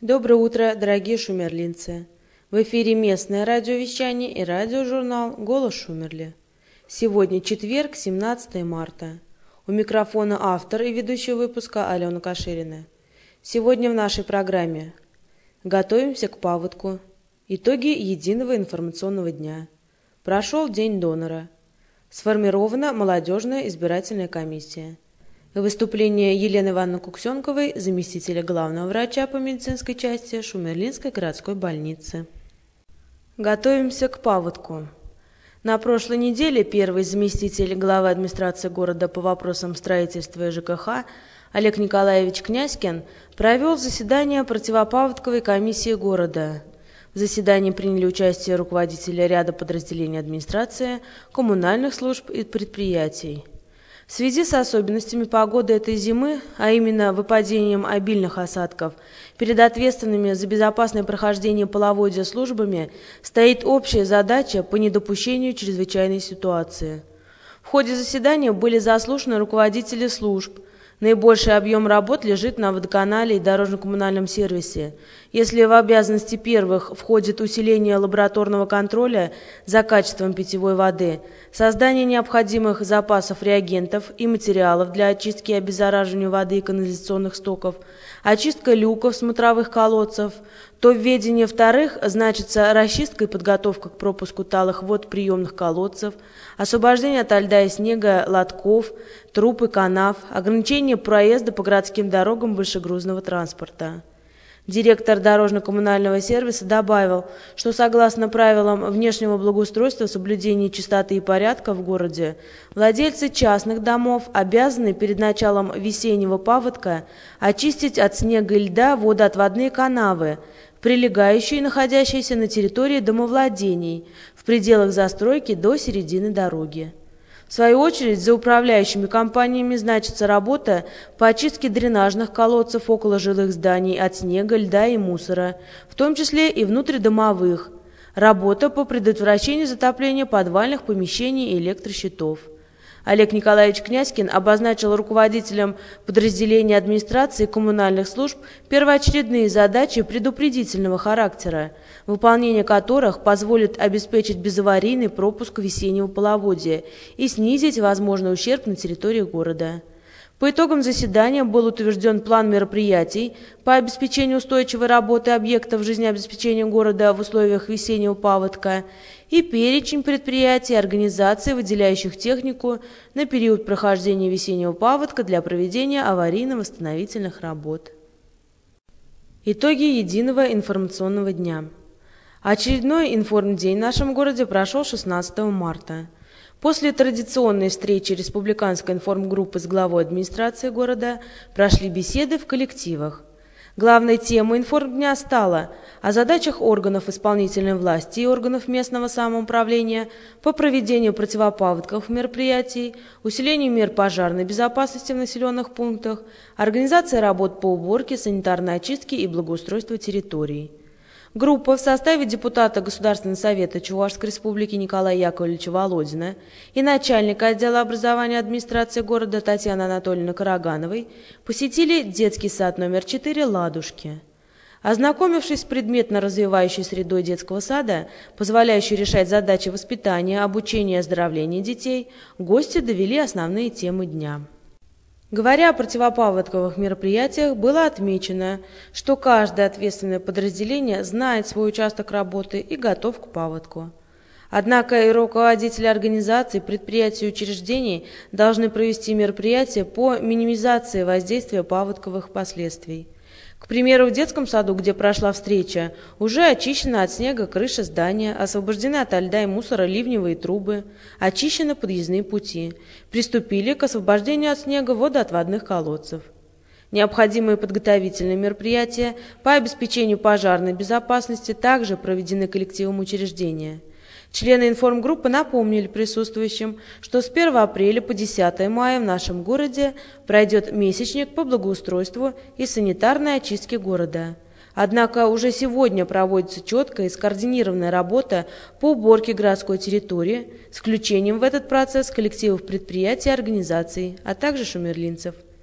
Доброе утро, дорогие шумерлинцы! В эфире местное радиовещание и радиожурнал «Голос Шумерли». Сегодня четверг, 17 марта. У микрофона автор и ведущий выпуска Алена Каширина. Сегодня в нашей программе «Готовимся к паводку», итоги единого информационного дня, прошел День донора, сформирована молодежная избирательная комиссия, выступление Елены Ивановны Куксенковой, заместителя главного врача по медицинской части Шумерлинской городской больницы. Готовимся к паводку. На прошлой неделе первый заместитель главы администрации города по вопросам строительства и ЖКХ Олег Николаевич Князькин провел заседание противопаводковой комиссии города. В заседании приняли участие руководители ряда подразделений администрации, коммунальных служб и предприятий. В связи с особенностями погоды этой зимы, а именно выпадением обильных осадков, перед ответственными за безопасное прохождение половодья службами стоит общая задача по недопущению чрезвычайной ситуации. В ходе заседания были заслушаны руководители служб. Наибольший объем работ лежит на водоканале и дорожно-коммунальном сервисе. Если в обязанности первых входит усиление лабораторного контроля за качеством питьевой воды, создание необходимых запасов реагентов и материалов для очистки и обеззараживания воды и канализационных стоков, очистка люков смотровых колодцев, то в ведении вторых значится расчистка и подготовка к пропуску талых вод приемных колодцев, освобождение от льда и снега лотков, труб и канав, ограничение проезда по городским дорогам большегрузного транспорта. Директор дорожно-коммунального сервиса добавил, что согласно правилам внешнего благоустройства, соблюдения чистоты и порядка в городе, владельцы частных домов обязаны перед началом весеннего паводка очистить от снега и льда водоотводные канавы, прилегающие и находящиеся на территории домовладений, в пределах застройки до середины дороги. В свою очередь, за управляющими компаниями значится работа по очистке дренажных колодцев около жилых зданий от снега, льда и мусора, в том числе и внутридомовых, работа по предотвращению затопления подвальных помещений и электрощитов. Олег Николаевич Князькин обозначил руководителям подразделений администрации и коммунальных служб первоочередные задачи предупредительного характера, выполнение которых позволит обеспечить безаварийный пропуск весеннего половодья и снизить возможный ущерб на территории города. По итогам заседания был утвержден план мероприятий по обеспечению устойчивой работы объектов жизнеобеспечения города в условиях весеннего паводка и перечень предприятий и организаций, выделяющих технику на период прохождения весеннего паводка для проведения аварийно-восстановительных работ. Итоги единого информационного дня. Очередной информдень в нашем городе прошел 16 марта. После традиционной встречи республиканской информгруппы с главой администрации города прошли беседы в коллективах. Главной темой информдня стала о задачах органов исполнительной власти и органов местного самоуправления по проведению противопаводковых мероприятий, усилению мер пожарной безопасности в населенных пунктах, организации работ по уборке, санитарной очистке и благоустройству территорий. Группа в составе депутата Государственного совета Чувашской республики Николая Яковлевича Володина и начальника отдела образования администрации города Татьяны Анатольевны Карагановой посетили детский сад номер 4 «Ладушки». Ознакомившись с предметно развивающей средой детского сада, позволяющей решать задачи воспитания, обучения и оздоровления детей, гости довели основные темы дня. Говоря о противопаводковых мероприятиях, было отмечено, что каждое ответственное подразделение знает свой участок работы и готов к паводку. Однако и руководители организаций, предприятий и учреждений должны провести мероприятия по минимизации воздействия паводковых последствий. К примеру, в детском саду, где прошла встреча, уже очищена от снега крыша здания, освобождены от льда и мусора ливневые трубы, очищены подъездные пути, приступили к освобождению от снега водоотводных колодцев. Необходимые подготовительные мероприятия по обеспечению пожарной безопасности также проведены коллективом учреждения. Члены информгруппы напомнили присутствующим, что с 1 апреля по 10 мая в нашем городе пройдет месячник по благоустройству и санитарной очистке города. Однако уже сегодня проводится четкая и скоординированная работа по уборке городской территории с включением в этот процесс коллективов предприятий и организаций, а также шумерлинцев. В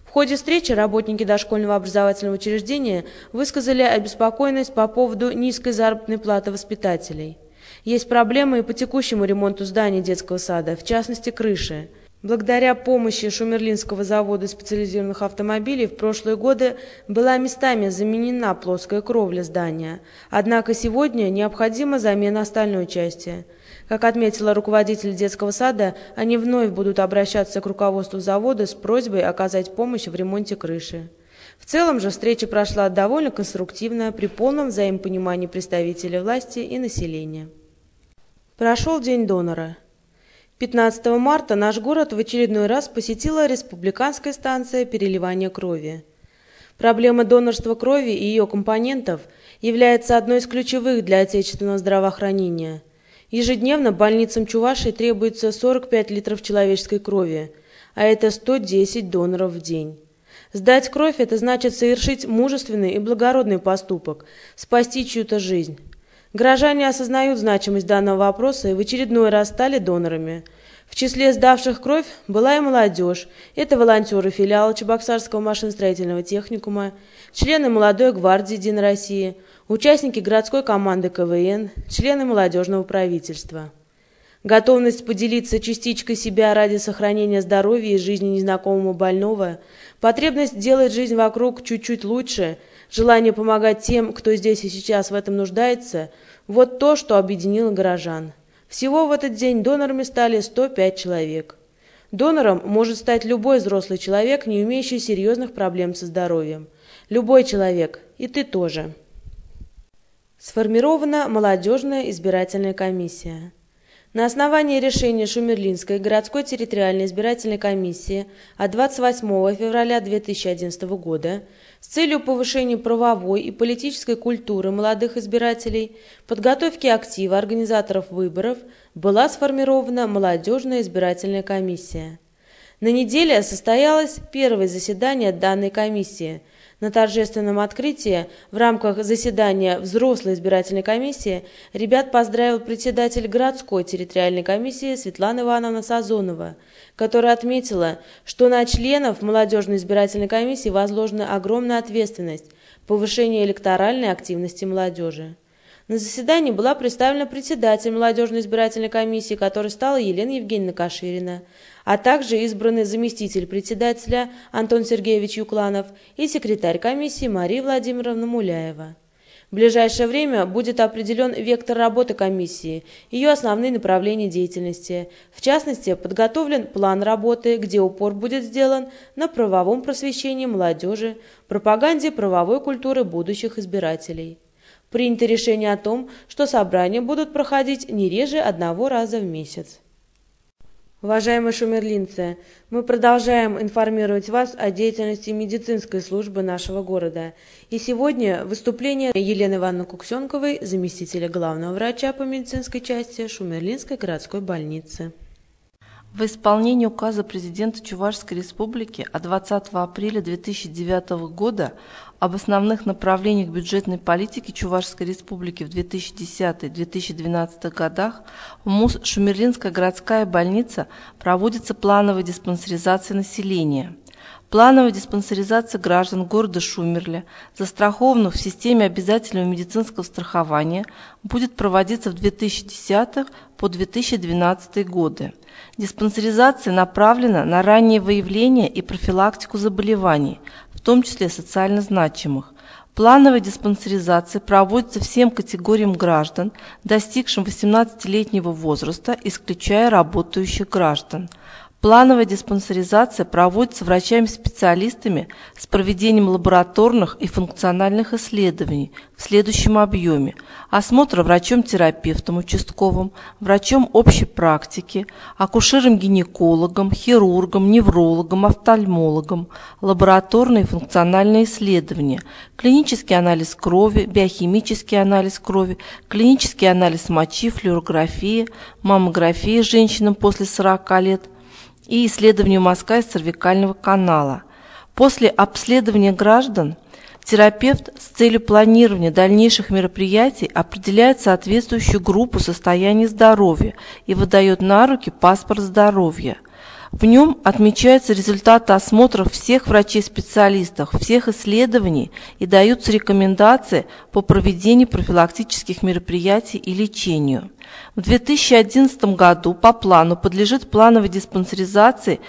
В ходе встречи работники дошкольного образовательного учреждения высказали обеспокоенность по поводу низкой заработной платы воспитателей. Есть проблемы и по текущему ремонту зданий детского сада, в частности крыши. Благодаря помощи Шумерлинского завода специализированных автомобилей в прошлые годы была местами заменена плоская кровля здания, однако сегодня необходима замена остальной части. Как отметила руководитель детского сада, они вновь будут обращаться к руководству завода с просьбой оказать помощь в ремонте крыши. В целом же встреча прошла довольно конструктивно, при полном взаимопонимании представителей власти и населения. Прошел День донора. 15 марта наш город в очередной раз посетила республиканская станция переливания крови. Проблема донорства крови и ее компонентов является одной из ключевых для отечественного здравоохранения. Ежедневно больницам Чувашии требуется 45 литров человеческой крови, а это 110 доноров в день. Сдать кровь – это значит совершить мужественный и благородный поступок, спасти чью-то жизнь. Горожане осознают значимость данного вопроса и в очередной раз стали донорами. В числе сдавших кровь была и молодежь. Это волонтеры филиала Чебоксарского машиностроительного техникума, члены молодой гвардии Единой России, участники городской команды КВН, члены молодежного правительства. Готовность поделиться частичкой себя ради сохранения здоровья и жизни незнакомого больного, потребность делать жизнь вокруг чуть-чуть лучше, желание помогать тем, кто здесь и сейчас в этом нуждается – вот то, что объединило горожан. Всего в этот день донорами стали 105 человек. Донором может стать любой взрослый человек, не имеющий серьезных проблем со здоровьем. Любой человек, и ты тоже. Сформирована молодежная избирательная комиссия. На основании решения Шумерлинской городской территориальной избирательной комиссии от 28 февраля 2011 года с целью повышения правовой и политической культуры молодых избирателей, подготовки актива организаторов выборов была сформирована молодежная избирательная комиссия. На неделе состоялось первое заседание данной комиссии. На торжественном открытии в рамках заседания взрослой избирательной комиссии ребят поздравил председатель городской территориальной комиссии Светлана Ивановна Сазонова, которая отметила, что на членов молодежной избирательной комиссии возложена огромная ответственность – повышение электоральной активности молодежи. На заседании была представлена председатель молодежной избирательной комиссии, которой стала Елена Евгеньевна Каширина, а также избранный заместитель председателя Антон Сергеевич Юкланов и секретарь комиссии Мария Владимировна Муляева. В ближайшее время будет определен вектор работы комиссии, ее основные направления деятельности. В частности, подготовлен план работы, где упор будет сделан на правовом просвещении молодежи, пропаганде правовой культуры будущих избирателей. Принято решение о том, что собрания будут проходить не реже 1 раза в месяц. Уважаемые шумерлинцы, мы продолжаем информировать вас о деятельности медицинской службы нашего города. И сегодня выступление Елены Ивановны Куксенковой, заместителя главного врача по медицинской части Шумерлинской городской больницы. В исполнении указа президента Чувашской Республики от 20 апреля 2009 года об основных направлениях бюджетной политики Чувашской Республики в 2010-2012 годах в МУС Шумерлинская городская больница проводится плановая диспансеризация населения. Плановая диспансеризация граждан города Шумерля, застрахованных в системе обязательного медицинского страхования, будет проводиться в 2010 по 2012 годы. Диспансеризация направлена на раннее выявление и профилактику заболеваний, в том числе социально значимых. Плановая диспансеризация проводится всем категориям граждан, достигшим 18-летнего возраста, исключая работающих граждан. Плановая диспансеризация проводится врачами-специалистами с проведением лабораторных и функциональных исследований в следующем объеме: осмотра врачом-терапевтом участковым, врачом общей практики, акушером-гинекологом, хирургом, неврологом, офтальмологом, лабораторные и функциональные исследования, клинический анализ крови, биохимический анализ крови, клинический анализ мочи, флюорография, маммография женщинам после 40 лет, и исследованию мозга и цервикального канала. После обследования граждан терапевт с целью планирования дальнейших мероприятий определяет соответствующую группу состояния здоровья и выдает на руки паспорт здоровья. В нем отмечаются результаты осмотров всех врачей-специалистов, всех исследований и даются рекомендации по проведению профилактических мероприятий и лечению. В 2011 году по плану подлежит плановой диспансеризации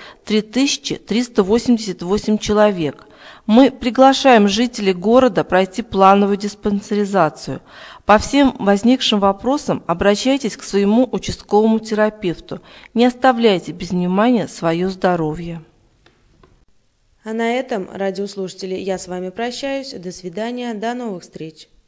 3388 человек. Мы приглашаем жителей города пройти плановую диспансеризацию. По всем возникшим вопросам обращайтесь к своему участковому терапевту. Не оставляйте без внимания свое здоровье. А на этом, радиослушатели, я с вами прощаюсь. До свидания, до новых встреч.